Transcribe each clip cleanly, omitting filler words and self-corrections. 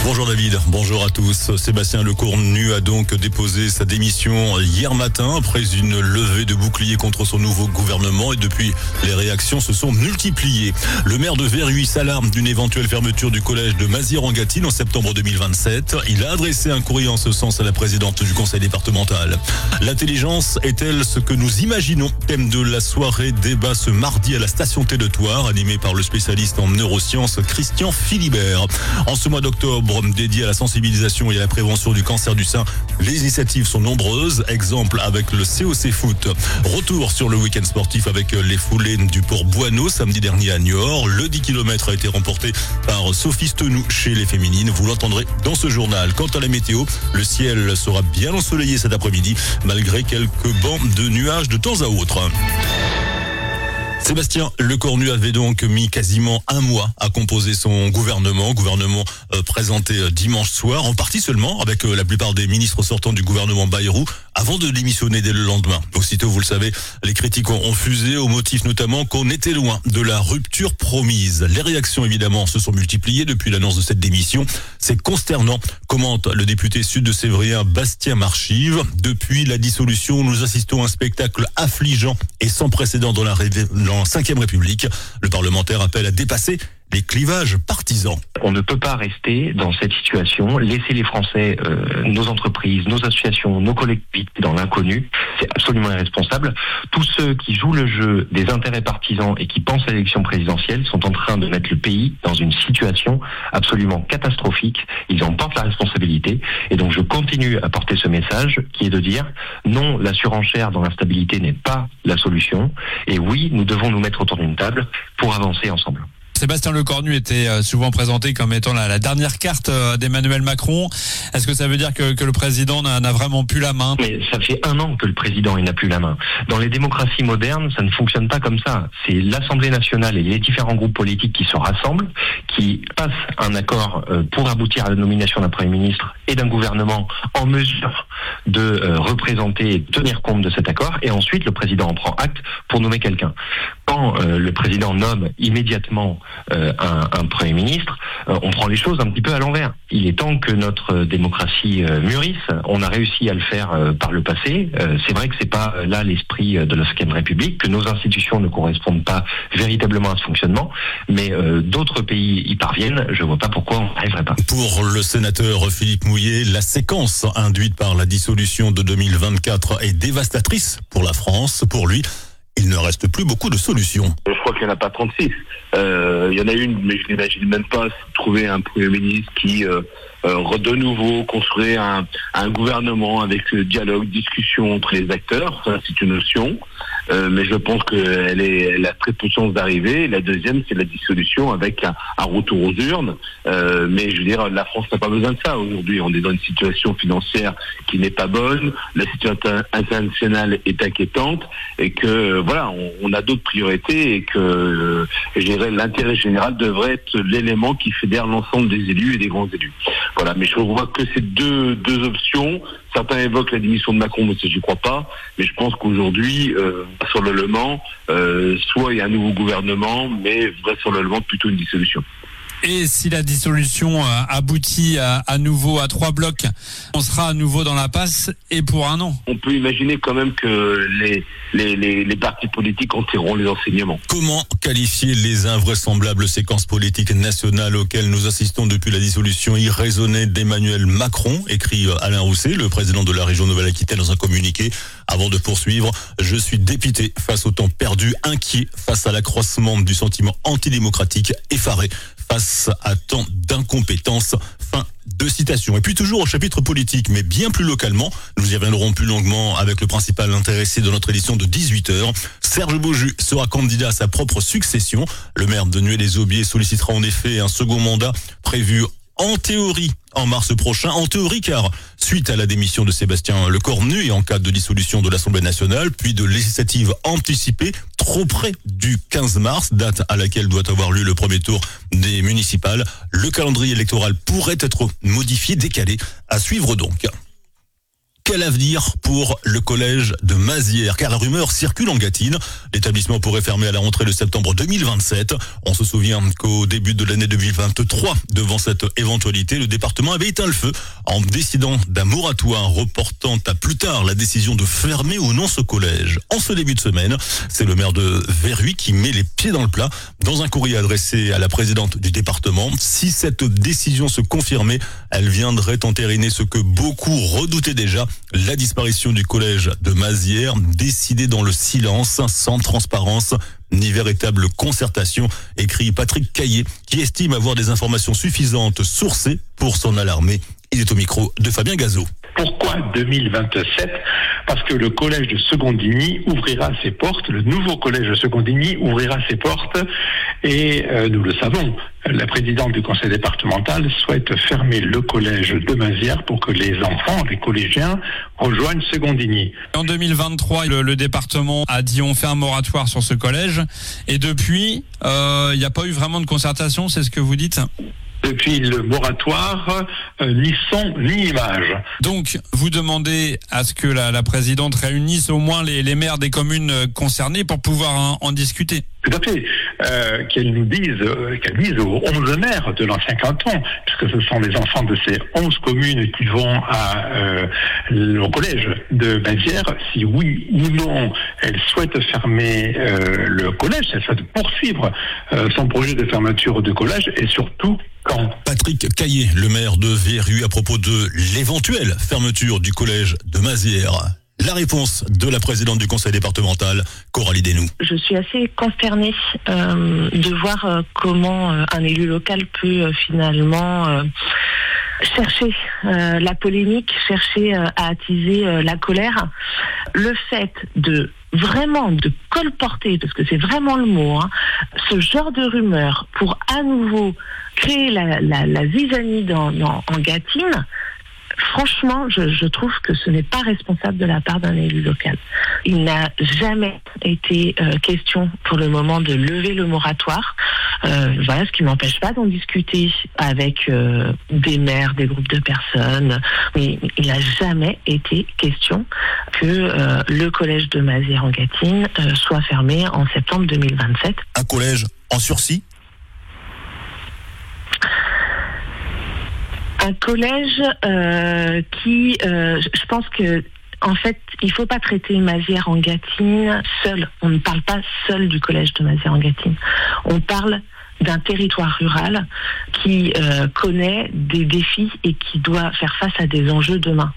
Bonjour David, bonjour à tous. Sébastien Lecornu a donc déposé sa démission hier matin après une levée de bouclier contre son nouveau gouvernement et depuis les réactions se sont multipliées. Le maire de Verhuis s'alarme d'une éventuelle fermeture du collège de Mazières-en-Gâtine en septembre 2027. Il a adressé un courrier en ce sens à la présidente du conseil départemental. L'intelligence est-elle ce que nous imaginons? Thème de la soirée débat ce mardi à la station T de Thouars, animé par le spécialiste en neurosciences Christian Philibert. En ce mois d'octobre, dédié à la sensibilisation et à la prévention du cancer du sein, les initiatives sont nombreuses. Exemple avec le COC Foot. Retour sur le week-end sportif avec les foulées du Port Boineau samedi dernier à Niort. Le 10 km a été remporté par Sophie Stenou chez les féminines. Vous l'entendrez dans ce journal. Quant à la météo, le ciel sera bien ensoleillé cet après-midi malgré quelques bancs de nuages de temps à autre. Sébastien Lecornu avait donc mis quasiment un mois à composer son gouvernement présenté dimanche soir, en partie seulement avec la plupart des ministres sortants du gouvernement Bayrou, avant de démissionner dès le lendemain. Aussitôt, vous le savez, les critiques ont fusé au motif notamment qu'on était loin de la rupture promise. Les réactions évidemment se sont multipliées depuis l'annonce de cette démission. C'est consternant, commente le député sud-sévrien Bastien Marchive. Depuis la dissolution, nous assistons à un spectacle affligeant et sans précédent dans la 5e République. Le parlementaire appelle à dépasser les clivages partisans. On ne peut pas rester dans cette situation, laisser les Français, nos entreprises, nos associations, nos collectivités dans l'inconnu. C'est absolument irresponsable. Tous ceux qui jouent le jeu des intérêts partisans et qui pensent à l'élection présidentielle sont en train de mettre le pays dans une situation absolument catastrophique. Ils en portent la responsabilité. Et donc je continue à porter ce message qui est de dire non, la surenchère dans l'instabilité n'est pas la solution. Et oui, nous devons nous mettre autour d'une table pour avancer ensemble. Sébastien Lecornu était souvent présenté comme étant la dernière carte d'Emmanuel Macron. Est-ce que ça veut dire que le président n'a vraiment plus la main? Mais ça fait 1 an que le président n'a plus la main. Dans les démocraties modernes, ça ne fonctionne pas comme ça. C'est l'Assemblée nationale et les différents groupes politiques qui se rassemblent, qui passent un accord pour aboutir à la nomination d'un Premier ministre et d'un gouvernement en mesure de représenter et de tenir compte de cet accord. Et ensuite, le président en prend acte pour nommer quelqu'un. Quand le président nomme immédiatement un Premier ministre, on prend les choses un petit peu à l'envers. Il est temps que notre démocratie mûrisse. On a réussi à le faire par le passé. C'est vrai que c'est pas là l'esprit de la 5e République, que nos institutions ne correspondent pas véritablement à ce fonctionnement, mais d'autres pays y parviennent. Je vois pas pourquoi on n'arriverait pas. Pour le sénateur Philippe Mouillet, la séquence induite par la dissolution de 2024 est dévastatrice pour la France. Pour lui, il ne reste plus beaucoup de solutions. Je crois qu'il n'y en a pas 36. Il y en a une, mais je n'imagine même pas trouver un Premier ministre qui de nouveau construire un gouvernement avec dialogue, discussion entre les acteurs. Ça, c'est une option. Mais je pense qu'elle a très peu de chances d'arriver. La deuxième, c'est la dissolution avec un retour aux urnes. Mais je veux dire, la France n'a pas besoin de ça. Aujourd'hui, on est dans une situation financière qui n'est pas bonne. La situation internationale est inquiétante et que voilà, on a d'autres priorités et que je dirais l'intérêt général devrait être l'élément qui fédère l'ensemble des élus et des grands élus. Voilà, mais je vois que ces deux options. Certains évoquent la démission de Macron, mais ça, j'y crois pas. Mais je pense qu'aujourd'hui, vraisemblablement, soit il y a un nouveau gouvernement, mais vraisemblablement plutôt une dissolution. Et si la dissolution aboutit à nouveau à 3 blocs, on sera à nouveau dans la passe et pour 1 an. On peut imaginer quand même que les partis politiques en tireront les enseignements. Comment qualifier les invraisemblables séquences politiques nationales auxquelles nous assistons depuis la dissolution irraisonnée d'Emmanuel Macron, écrit Alain Rousset, le président de la région Nouvelle-Aquitaine, dans un communiqué. Avant de poursuivre, je suis dépité face au temps perdu, inquiet face à l'accroissement du sentiment antidémocratique, effaré face à tant d'incompétence. Fin de citation. Et puis toujours au chapitre politique, mais bien plus localement, nous y reviendrons plus longuement avec le principal intéressé de notre édition de 18h. Serge Beaujus sera candidat à sa propre succession. Le maire de Nuées-les-Aubiers sollicitera en effet un second mandat prévu en théorie en mars prochain. En théorie car suite à la démission de Sébastien Lecornu et en cas de dissolution de l'Assemblée nationale, puis de législatives anticipées trop près du 15 mars, date à laquelle doit avoir lieu le premier tour des municipales, le calendrier électoral pourrait être modifié, décalé. À suivre donc. Quel avenir pour le collège de Mazières? Car la rumeur circule en Gâtine. L'établissement pourrait fermer à la rentrée de septembre 2027. On se souvient qu'au début de l'année 2023, devant cette éventualité, le département avait éteint le feu en décidant d'un moratoire reportant à plus tard la décision de fermer ou non ce collège. En ce début de semaine, c'est le maire de Verhuy qui met les pieds dans le plat. Dans un courrier adressé à la présidente du département, si cette décision se confirmait, elle viendrait entériner ce que beaucoup redoutaient déjà, la disparition du collège de Mazières, décidée dans le silence, sans transparence ni véritable concertation, écrit Patrick Caillé, qui estime avoir des informations suffisantes sourcées pour s'en alarmer. Il est au micro de Fabien Gazot. Pourquoi 2027 ? Parce que le collège de Secondigny ouvrira ses portes, le nouveau collège de Secondigny ouvrira ses portes, et nous le savons, la présidente du conseil départemental souhaite fermer le collège de Mazières pour que les enfants, les collégiens, rejoignent Secondigny. En 2023, le département a dit on fait un moratoire sur ce collège, et depuis, il n'y a pas eu vraiment de concertation, c'est ce que vous dites ? Depuis le moratoire, ni son ni image. Donc, vous demandez à ce que la présidente réunisse au moins les maires des communes concernées pour pouvoir en discuter. Tout à fait. Qu'elle dise aux 11 maires de l'ancien canton, puisque ce sont les enfants de ces 11 communes qui vont au collège de Mazières, si oui ou non elle souhaite fermer le collège, elle souhaite poursuivre son projet de fermeture de collège, et surtout quand. Patrick Caillé, le maire de Verhuy, à propos de l'éventuelle fermeture du collège de Mazières. La réponse de la présidente du conseil départemental, Coralie Desnoux. Je suis assez consternée de voir comment un élu local peut finalement chercher la polémique, chercher à attiser la colère. Le fait de vraiment de colporter, parce que c'est vraiment le mot, ce genre de rumeur pour à nouveau créer la zizanie en Gâtine. Franchement, je trouve que ce n'est pas responsable de la part d'un élu local. Il n'a jamais été question pour le moment de lever le moratoire. Voilà, ce qui n'empêche pas d'en discuter avec des maires, des groupes de personnes. Mais il n'a jamais été question que le collège de Mazières en Gâtine soit fermé en septembre 2027. Un collège en sursis ? Un collège qui, je pense que, en fait, il faut pas traiter Mazières en Gâtine seul. On ne parle pas seul du collège de Mazières en Gâtine. On parle d'un territoire rural qui connaît des défis et qui doit faire face à des enjeux demain.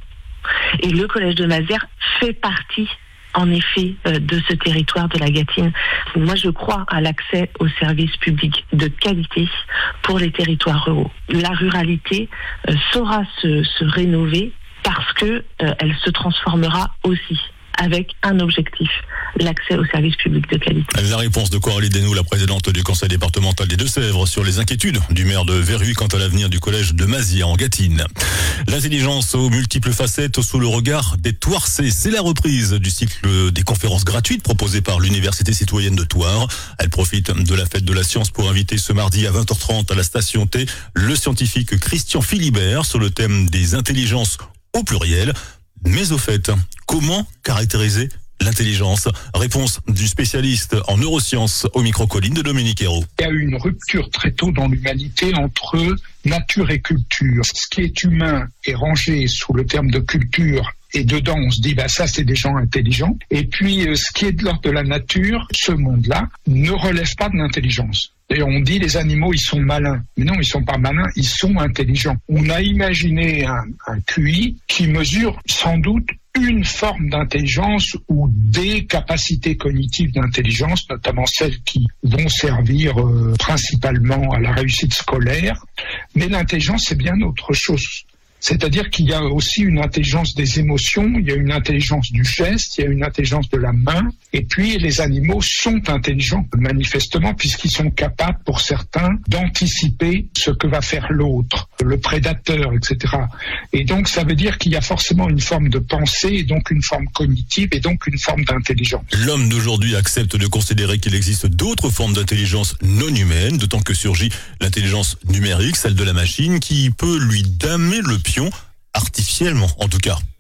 Et le collège de Mazières fait partie, en effet, de ce territoire de la Gâtine. Moi, je crois à l'accès aux services publics de qualité pour les territoires ruraux. La ruralité saura se rénover parce que elle se transformera aussi avec un objectif, l'accès aux services publics de qualité. La réponse de Coralie Desnoux, la présidente du conseil départemental des Deux-Sèvres, sur les inquiétudes du maire de Verhuy quant à l'avenir du collège de Mazières en Gâtine. L'intelligence aux multiples facettes sous le regard des Thouarçais. C'est la reprise du cycle des conférences gratuites proposées par l'Université citoyenne de Thouars. Elle profite de la fête de la science pour inviter ce mardi à 20h30 à la station T le scientifique Christian Philibert sur le thème des intelligences au pluriel. Mais au fait, comment caractériser l'intelligence? Réponse du spécialiste en neurosciences au micro-colline de Dominique Hérault. Il y a eu une rupture très tôt dans l'humanité entre nature et culture. Ce qui est humain est rangé sous le terme de culture. Et dedans, on se dit, ça, c'est des gens intelligents. Et puis, ce qui est de l'ordre de la nature, ce monde-là, ne relève pas de l'intelligence. Et on dit, les animaux, ils sont malins. Mais non, ils sont pas malins, ils sont intelligents. On a imaginé un QI qui mesure sans doute une forme d'intelligence ou des capacités cognitives d'intelligence, notamment celles qui vont servir principalement à la réussite scolaire. Mais l'intelligence, c'est bien autre chose. C'est-à-dire qu'il y a aussi une intelligence des émotions, il y a une intelligence du geste, il y a une intelligence de la main. Et puis les animaux sont intelligents, manifestement, puisqu'ils sont capables, pour certains, d'anticiper ce que va faire l'autre, le prédateur, etc. Et donc ça veut dire qu'il y a forcément une forme de pensée, et donc une forme cognitive, et donc une forme d'intelligence. L'homme d'aujourd'hui accepte de considérer qu'il existe d'autres formes d'intelligence non humaine, d'autant que surgit l'intelligence numérique, celle de la machine, qui peut lui damer le pion, artificiellement en tout cas.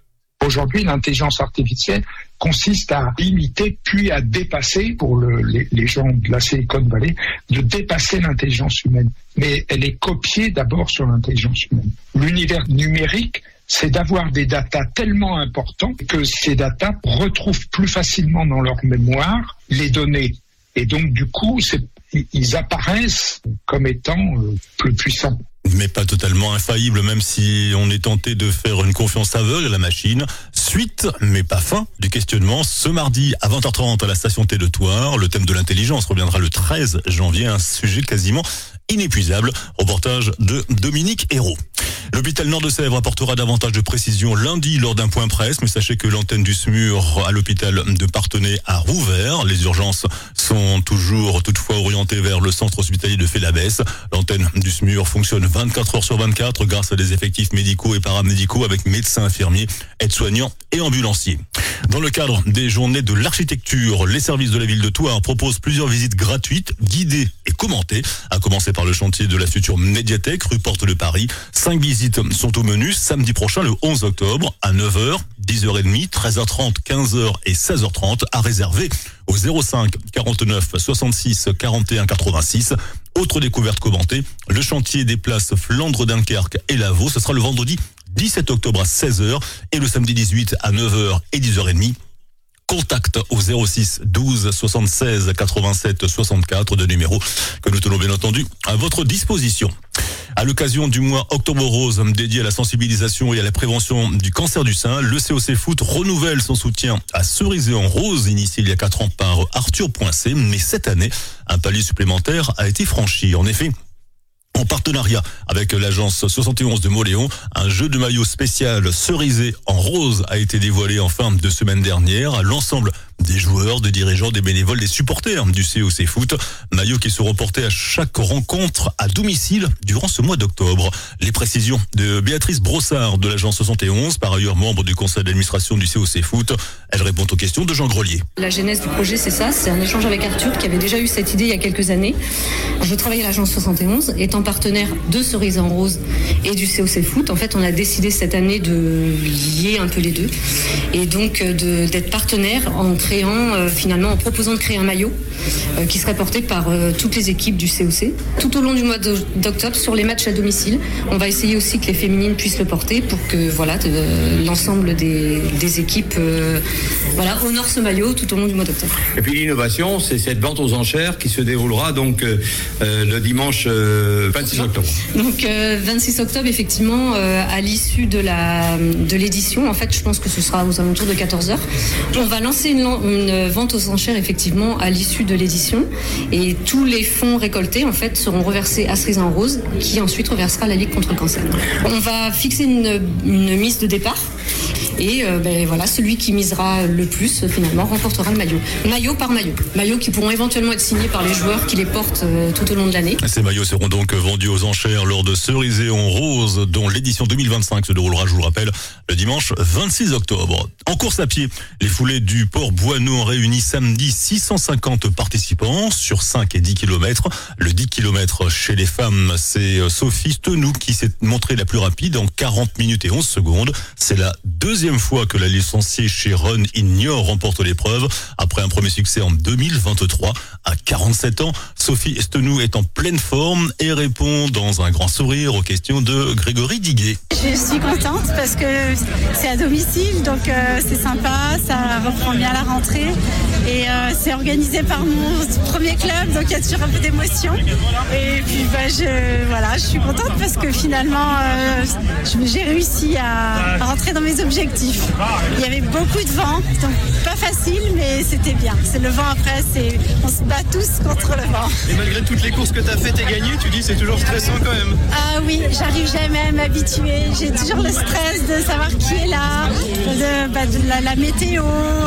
Aujourd'hui, l'intelligence artificielle consiste à imiter puis à dépasser, pour les gens de la Silicon Valley, de dépasser l'intelligence humaine. Mais elle est copiée d'abord sur l'intelligence humaine. L'univers numérique, c'est d'avoir des datas tellement importants que ces datas retrouvent plus facilement dans leur mémoire les données. Et donc, du coup, ils apparaissent comme étant plus puissants. Mais pas totalement infaillible, même si on est tenté de faire une confiance aveugle à la machine. Suite, mais pas fin, du questionnement ce mardi à 20h30 à la station T de Thouars. Le thème de l'intelligence reviendra le 13 janvier, un sujet quasiment inépuisable. Reportage de Dominique Hérault. L'hôpital Nord de Sèvres apportera davantage de précisions lundi lors d'un point presse, mais sachez que l'antenne du SMUR à l'hôpital de Parthenay a rouvert. Les urgences sont toujours toutefois orientées vers le centre hospitalier de Félabès. L'antenne du SMUR fonctionne 24 heures sur 24 grâce à des effectifs médicaux et paramédicaux avec médecins, infirmiers, aides-soignants et ambulanciers. Dans le cadre des journées de l'architecture, les services de la ville de Thouars proposent plusieurs visites gratuites, guidées et commentées, à commencer par le chantier de la future médiathèque rue Porte de Paris. 5 visites sont au menu samedi prochain, le 11 octobre, à 9h, 10h30, 13h30, 15h et 16h30, à réserver au 05 49 66 41 86. Autre découverte commentée, le chantier des places Flandre-Dunkerque et Lavaux, ce sera le vendredi 17 octobre à 16h et le samedi 18 à 9h et 10h30. Contact au 06 12 76 87 64, de numéros que nous tenons bien entendu à votre disposition. À l'occasion du mois Octobre Rose dédié à la sensibilisation et à la prévention du cancer du sein, le COC Foot renouvelle son soutien à Cerisay en Rose, initié il y a 4 ans par Arthur Poincé, mais cette année, un palier supplémentaire a été franchi. En effet, en partenariat avec l'agence 71 de Moléon, un jeu de maillot spécial Cerisay en rose a été dévoilé en fin de semaine dernière à l'ensemble des joueurs, des dirigeants, des bénévoles, des supporters du COC Foot. Maillots qui seront portés à chaque rencontre à domicile durant ce mois d'octobre. Les précisions de Béatrice Brossard de l'agence 71, par ailleurs membre du conseil d'administration du COC Foot. Elle répond aux questions de Jean Grelier. La genèse du projet, c'est ça, c'est un échange avec Arthur qui avait déjà eu cette idée il y a quelques années. Je travaillais à l'agence 71, étant partenaire de Cerisay en Rose et du COC Foot. En fait, on a décidé cette année de lier un peu les deux et donc d'être partenaire en finalement en proposant de créer un maillot qui serait porté par toutes les équipes du COC. Tout au long du mois d'octobre, sur les matchs à domicile, on va essayer aussi que les féminines puissent le porter pour que l'ensemble des équipes honorent ce maillot tout au long du mois d'octobre. Et puis l'innovation, c'est cette vente aux enchères qui se déroulera donc le dimanche 26 octobre. Donc 26 octobre, effectivement, à l'issue de l'édition, en fait, je pense que ce sera aux alentours de 14h. On va lancer une vente aux enchères effectivement à l'issue de l'édition et tous les fonds récoltés en fait seront reversés à Cerisay en Rose qui ensuite reversera à la Ligue contre le cancer. On va fixer une mise de départ et celui qui misera le plus finalement remportera le maillot par maillot qui pourront éventuellement être signés par les joueurs qui les portent tout au long de l'année. Ces maillots seront donc vendus aux enchères lors de Cerisay en Rose dont l'édition 2025 se déroulera, je vous le rappelle, le dimanche 26 octobre. En course à pied, les foulées du Port Boineau ont réuni samedi 650 participants sur 5 et 10 km. Le 10 km chez les femmes, c'est Sophie Stenou qui s'est montrée la plus rapide en 40 minutes et 11 secondes. C'est la deuxième fois que la licenciée chez Run Ignore remporte l'épreuve. Après un premier succès en 2023, à 47 ans, Sophie Stenou est en pleine forme et répond dans un grand sourire aux questions de Grégory Diguet. Je suis contente parce que c'est à domicile, donc c'est sympa, ça reprend bien la rentrée et c'est organisé par mon premier club, donc il y a toujours un peu d'émotion. Et puis je suis contente parce que finalement j'ai réussi à rentrer dans mes objectifs. Il y avait beaucoup de vent, donc pas facile, mais c'était bien. C'est le vent après, on se bat tous contre le vent. Et malgré toutes les courses que tu as faites et gagnées, tu dis c'est toujours stressant quand même. Ah oui, j'arrive jamais à m'habituer. J'ai toujours le stress de savoir qui est là, de la météo,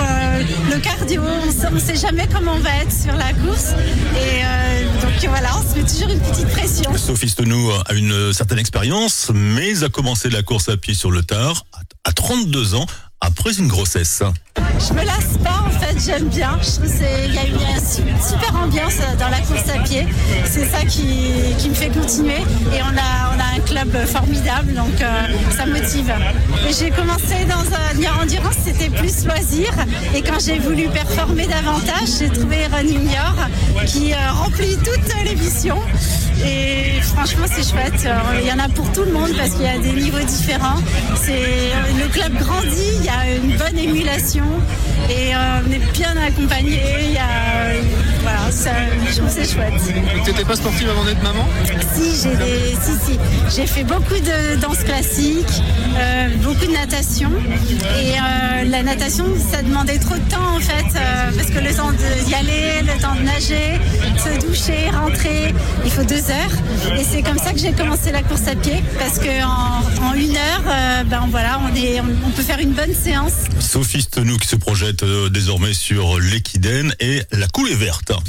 le cardio. On ne sait jamais comment on va être sur la course. Et donc voilà, on se met toujours une petite pression. Sophie Stenou a une certaine expérience, mais a commencé la course à pied sur le tard à 32 ans. après une grossesse. Je me lasse pas, en fait, j'aime bien. Je trouve qu'il y a une super ambiance dans la course à pied. C'est ça qui me fait continuer. Et on a un club formidable, donc ça motive. Et j'ai commencé dans un endurance, c'était plus loisir. Et quand j'ai voulu performer davantage, j'ai trouvé Running Niort qui remplit toutes les missions. Et franchement, c'est chouette. Il y en a pour tout le monde parce qu'il y a des niveaux différents. Le club grandit, il y a une bonne émulation et on est bien accompagné. Voilà, je trouve que c'est chouette. Tu n'étais pas sportive avant d'être maman ? Si, j'ai fait beaucoup de danse classique, beaucoup de natation. Et la natation, ça demandait trop de temps en fait, parce que le temps d'y aller, le temps de nager, se doucher, rentrer, il faut 2 heures. Et c'est comme ça que j'ai commencé la course à pied, parce qu'en 1 heure, on peut faire une bonne séance. Sophie Stenoux qui se projette désormais sur l'Équidène et la coulée verte.